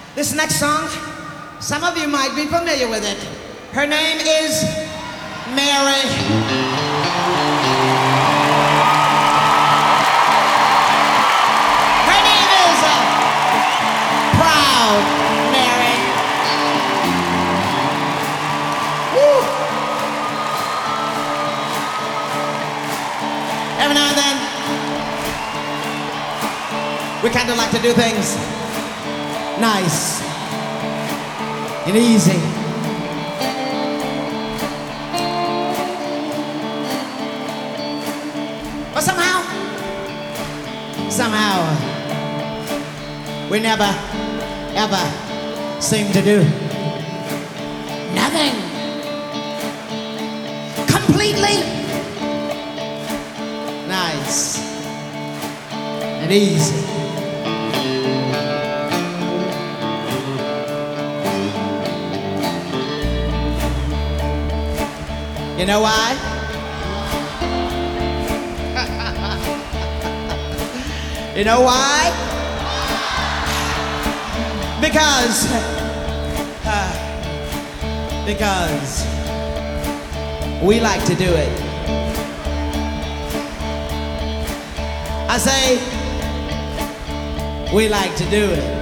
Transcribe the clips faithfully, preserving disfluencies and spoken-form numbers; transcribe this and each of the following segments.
This next song, some of you might be familiar with it. Her name is Mary. Her name is uh, Proud Mary. Woo. Every now and then, we kind of like to do things nice and easy. But somehow, somehow, we never, ever seem to do nothing completely nice and easy. You know why? You know why? Because, uh, because we like to do it. I say, we like to do it.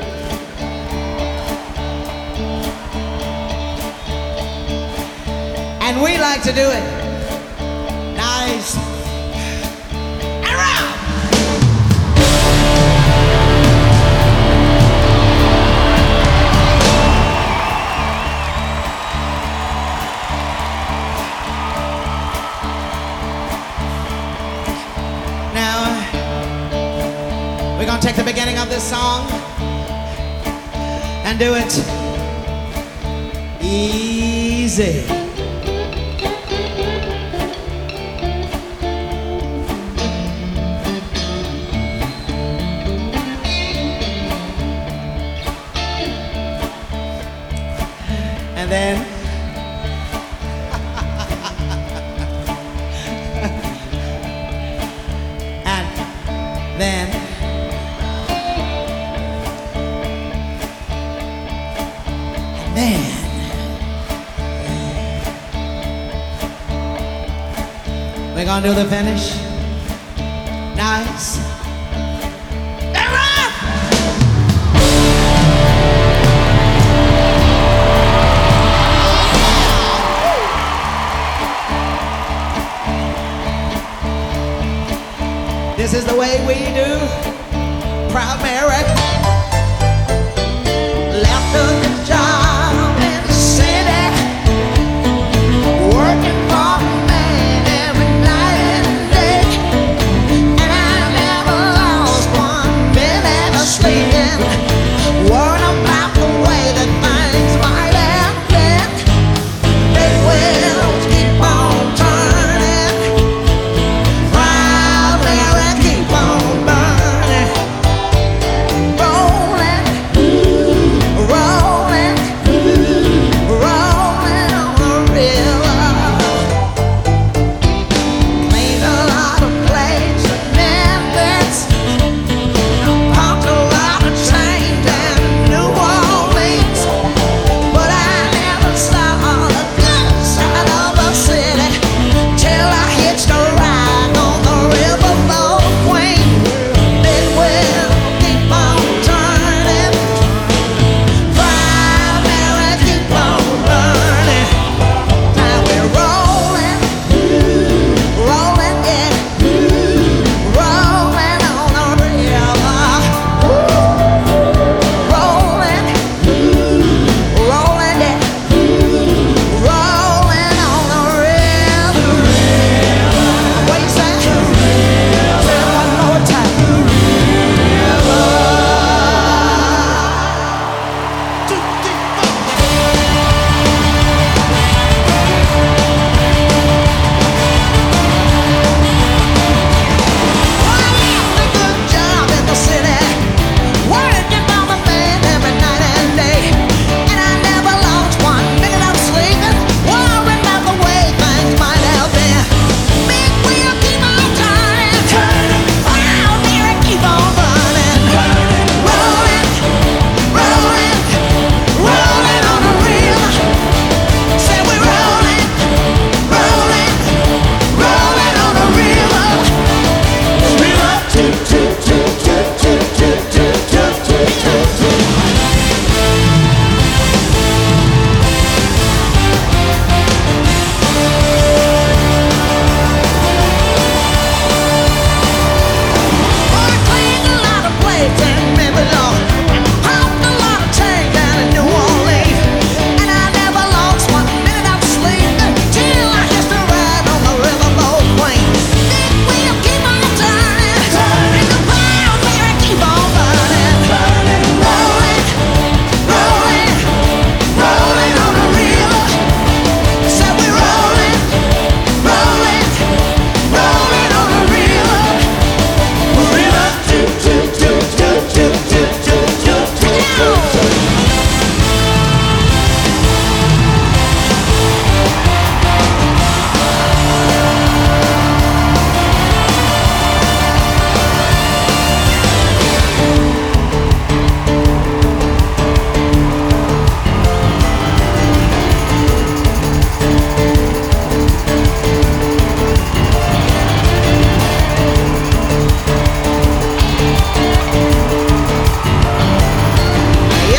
And we like to do it nice and round. Now, we're gonna take the beginning of this song and do it easy. And then and then and then we're gonna do the finish nice. This is the way we do. Proud Mary left a good job in the city, working for a man every night and day. And I never lost one minute of sleeping, worrying about the way that things might have been. They will keep on turning. Proud Mary keep on burning.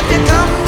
you come